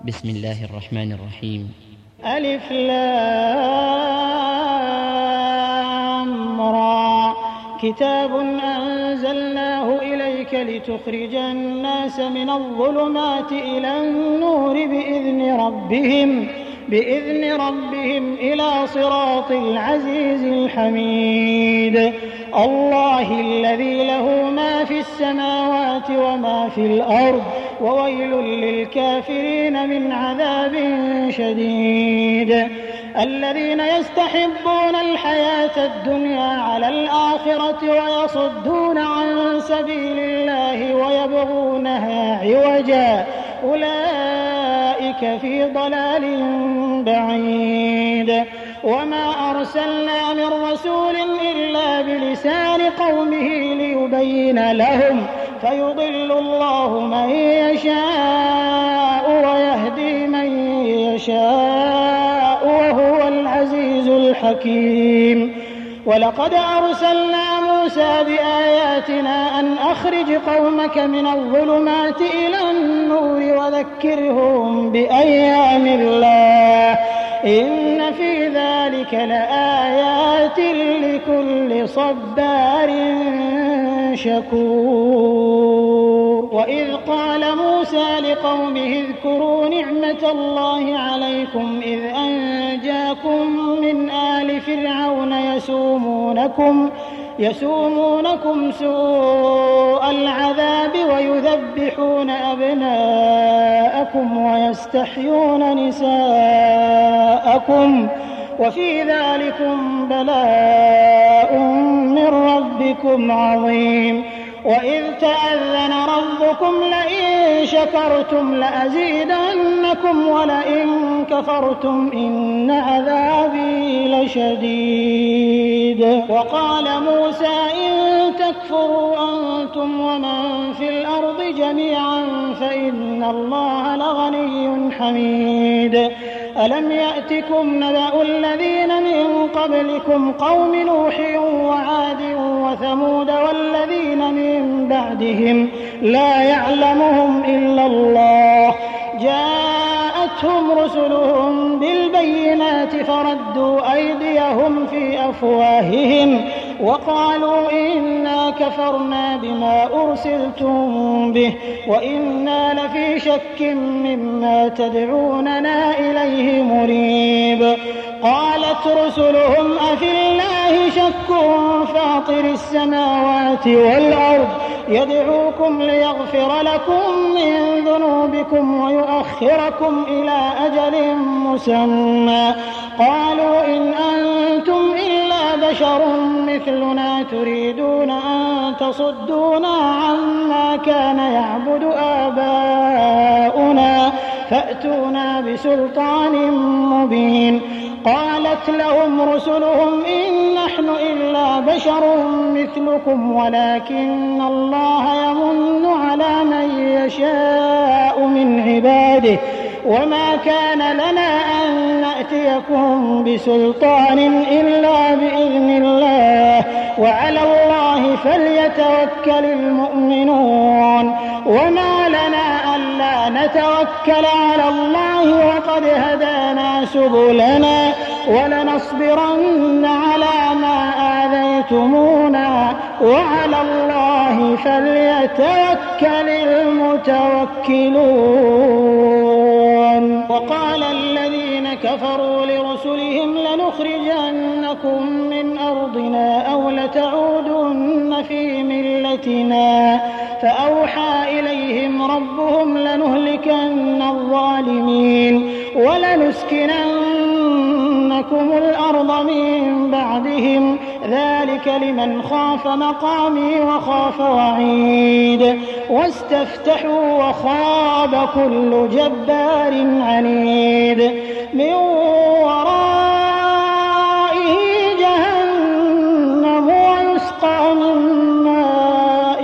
بسم الله الرحمن الرحيم. ألف لام را كتاب أنزلناه إليك لتخرج الناس من الظلمات إلى النور بإذن ربهم إلى صراط العزيز الحميد. الله الذي له ما في السماوات وما في الأرض وويل للكافرين من عذاب شديد. الذين يستحبون الحياة الدنيا على الآخرة ويصدون عن سبيل الله ويبغونها عوجا أولئك في ضلال بعيد. وما أرسلنا من رسول إلا بلسان قومه ليبين لهم فيضل الله من يشاء ويهدي من يشاء وهو العزيز الحكيم. ولقد أرسلنا موسى بآياتنا أن أخرج قومك من الظلمات إلى النور وذكرهم بأيام الله إن في ذلك لآيات لكل صبار شكور. وإذ قال موسى لقومه اذكروا نعمة الله عليكم إذ أنجاكم من آل فرعون يسومونكم سوء العذاب ويذبحون أبناءكم ويستحيون نساءكم وفي ذلكم بلاء من ربكم عظيم. وإذ تأذن ربكم لئن شكرتم لأزيدنكم ولئن كفرتم إن عذابي لشديد. وقال موسى إن تكفروا أنتم ومن في الأرض جميعا فإن الله لغني حميد. ألم يأتكم نبأ الذين من قبلكم قوم نوح وعاد وثمود والذين من بعدهم لا يعلمهم إلا الله جاءتهم رسلهم بالبينات فردوا أيديهم في أفواههم وقالوا إنا كفرنا بما أرسلتم به وإنا لفي شك مما تدعوننا إليه مريب. قالت رسلهم أفي الله شك فاطر السماوات والأرض يدعوكم ليغفر لكم من ذنوبكم ويؤخركم إلى أجل مسمى قالوا إن أنتم إلا بشر مثلنا تريدون أن تصدونا عما كان يعبد آباؤنا فأتونا بسلطان مبين. قالت لهم رسلهم إن نحن إلا بشر مثلكم ولكن الله يمن على من يشاء من عباده وما كان لنا أن نأتيكم بسلطان إلا بإذن الله وعلى الله فليتوكل المؤمنون. وما لنا ألا نتوكل على الله وقد هدانا سبلنا ولنصبرن على ما آذيتمونا وعلى الله فليتوكل المتوكلون. وقال الذين كفروا لرسلهم لنخرجنكم من أرضنا أو لتعودن في ملتنا فأوحى إليهم ربهم لنهلكن الظالمين ولنسكننكم الأرض من بعدهم ذلك لمن خاف مقامي وخاف وعيد. واستفتحوا وخاب كل جبار عنيد من ورائه جهنم ويسقى من ماء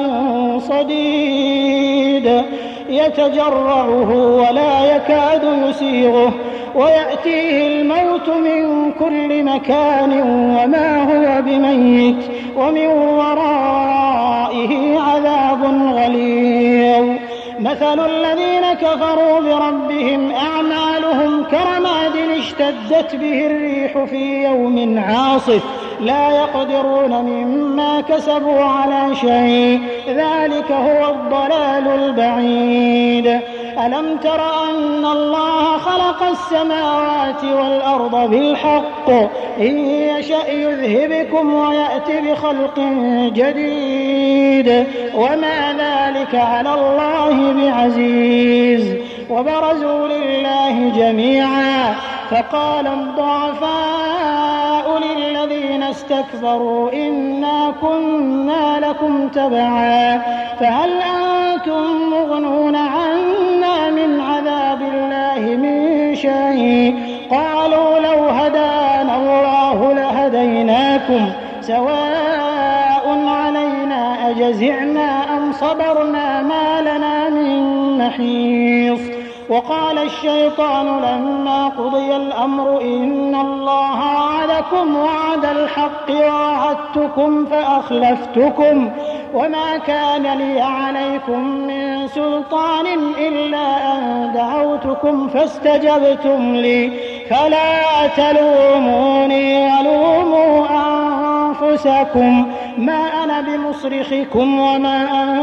صديد يتجرعه ولا يكاد يسيغه ويأتيه الموت من كل مكان وما هو بميت ومن ورائه عذاب غليظ. مثل مثل الذين كفروا بربهم أعمالهم كرماد اشتدت به الريح في يوم عاصف لا يقدرون مما كسبوا على شيء ذلك هو الضلال البعيد. ألم تر أن الله خلق السماوات والأرض بالحق إن يشأ يذهبكم ويأتي بخلق جديد وما ذلك على الله بعزيز. وبرزوا لله جميعا فقال الضعفاء للذين استكبروا إنا كنا لكم تبعا فهل أنتم مغنون عنا من عذاب الله من شيء قالوا لو هدانا الله لهديناكم سواء علينا أجزعنا أم صبرنا ما لنا من محيص. وقال الشيطان لما قضي الأمر إن الله وعدكم وعد الحق ووعدتكم فأخلفتكم وما كان لي عليكم من سلطان إلا أن دعوتكم فاستجبتم لي فلا تلوموني ولوموا أنفسكم ما أنا بمصرخكم وما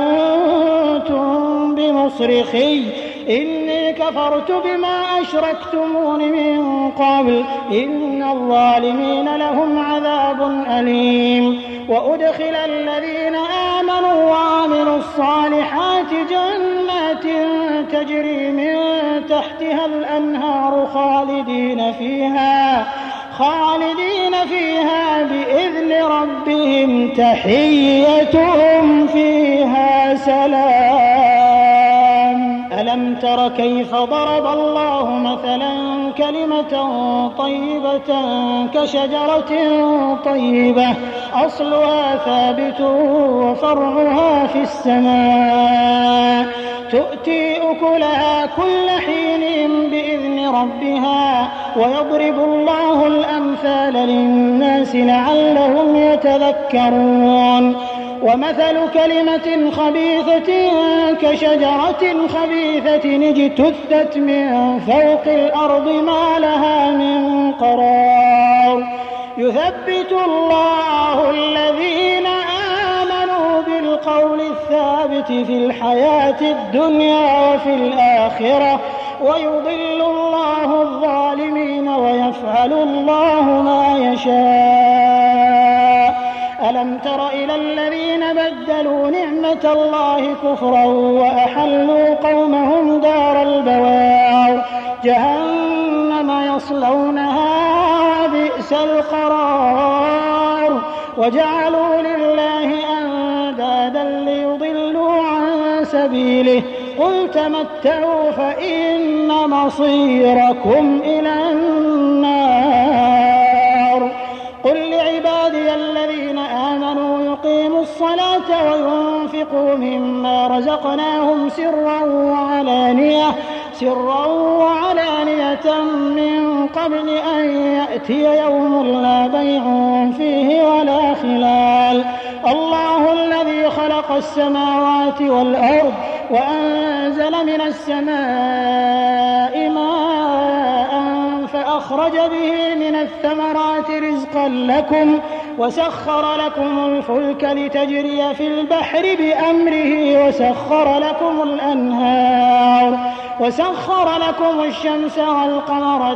أنتم بمصرخي إني كفرت بما أشركتمون من قبل إن الظالمين لهم عذاب أليم. وأدخل الذين آمنوا وعملوا الصالحات جنات تجري من تحتها الأنهار خالدين فيها بإذن ربهم تحيتهم فيها سلام. ألم تر كيف ضرب الله مثلا كلمة طيبة كشجرة طيبة أصلها ثابت وفرعها في السماء تؤتي أكلها كل حين بإذن ربها ويضرب الله الأمثال للناس لعلهم يتذكرون. ومثل كلمة خبيثة كشجرة خبيثة اجتثت من فوق الأرض ما لها من قرار يثبت الله الذين آمنوا بالقول الثابت في الحياة الدنيا وفي الآخرة ويضل الله الظالمين ويفعل الله ما يشاء. ألم تر إلى الذين بدلوا نعمة الله كفرا وأحلوا قومهم دار البوار جهنم يصلونها وبئس القرار وجعلوا لله أندادا ليضلوا عن سبيله قل تمتعوا فإن مصيركم إلى النار. قل لعبادي الذين آمنوا يقيموا الصلاة وينفقوا مما رزقناهم سرا وعلانية من قبل أن يأتي يوم لا بيع فيه ولا خلال. الله الذي خلق السماوات والأرض وأنزل من السماء ماء فأخرج به من الثمرات رزقا لكم وسخر لكم الفلك لتجري في البحر بأمره وسخر لكم الأنهار وسخر لكم الشمس والقمر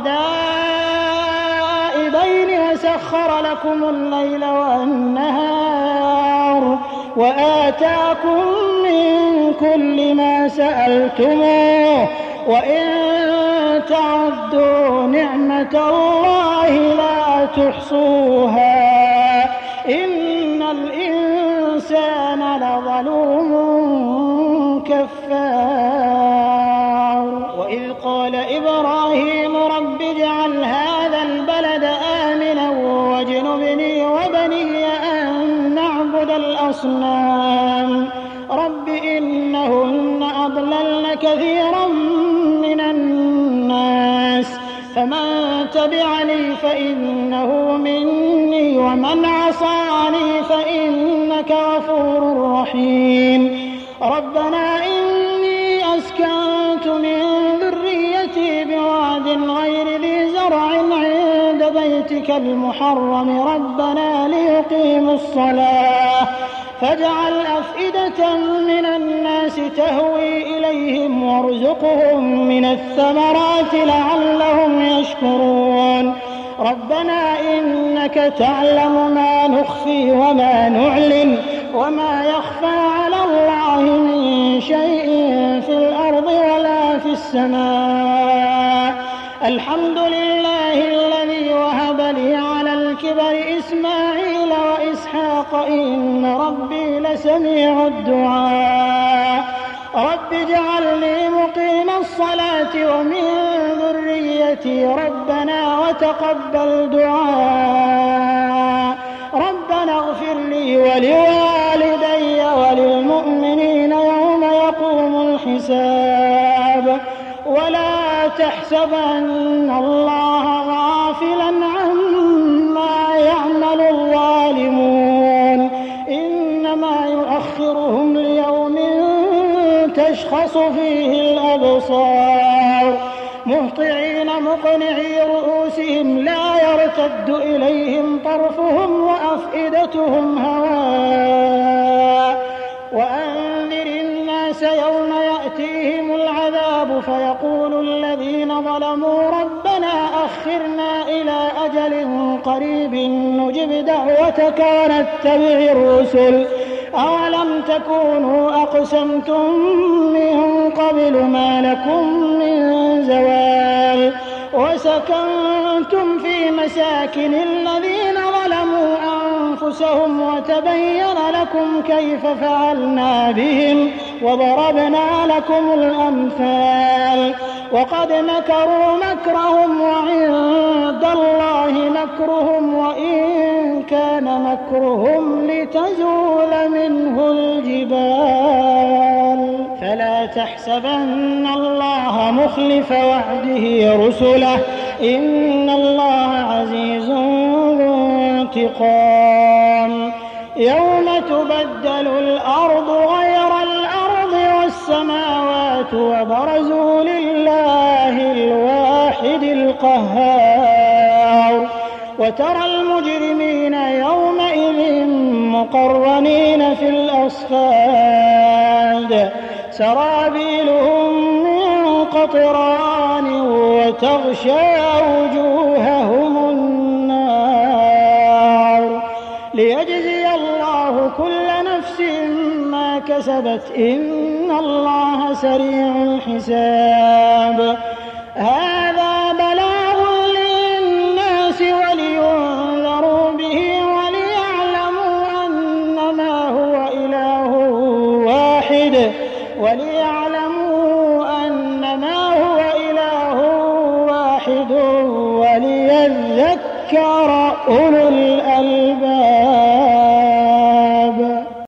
دائبين وسخر لكم الليل والنهار وآتاكم من كل ما سألتموه وإن تعدوا نعمة الله لا تحصوها إن الإنسان لظلوم كفار. وإذ قال إبراهيم رب اجعل هذا البلد آمنا واجنبني وبني أن نعبد الأصنام رب إنهن أضللن كثيرا من الناس فمن تبعني فإنه مني ومن عصاني فإنك غفور رحيم. ربنا إني غير ذي زرع عند بيتك المحرم ربنا ليقيموا الصلاة فاجعل أفئدة من الناس تهوي إليهم وارزقهم من الثمرات لعلهم يشكرون ربنا إنك تعلم ما نخفي وما نعلن وما يخفى على الله من شيء في الأرض ولا في السماء الحمد لله الذي وهب لي على الكبر إسماعيل وإسحاق إن ربي لسميع الدعاء رب اجعلني مقيم الصلاة ومن ذريتي ربنا وتقبل دعاء ربنا اغفر لي ولوالدي وللمؤمنين يوم يقوم الحساب ولا تحسبن الله غافلا عما يعمل الظالمون إنما يؤخرهم ليوم تشخص فيه الأبصار مهطعين مقنعي رؤوسهم لا يرتد إليهم طرفهم وأفئدتهم هواء وأنذر الناس يوم يأتيهم العذاب فيقول الذين ظلموا ربنا أخرنا إلى أجل قريب نجب دعوتك ونتبع الرسل أولم تكونوا أقسمتم من قبل ما لكم من زوال وسكنتم في مساكن الذين ظلموا أنفسهم وتبين لكم كيف فعلنا بهم وضربنا لكم الأمثال وقد مكروا مكرهم وعند الله مكرهم وإن كان مكرهم لتزول منه الجبال فلا تحسبن الله مخلف وعده رسله إن الله عزيز ذو انتقام يوم تبدل الأرض غير الأرض والسماوات وبرزوا لله الواحد القهار وترى المجرمين يومئذ مقرنين في الأصفاد سرابيلهم من قطران وتغشى وجوههم النار ليجزي الله كل نفس ما كسبت إن الله سريع الحساب هذا بلاغ للناس ولينذروا به وليعلموا أنما هو إله واحد وليذكر أولو الألباب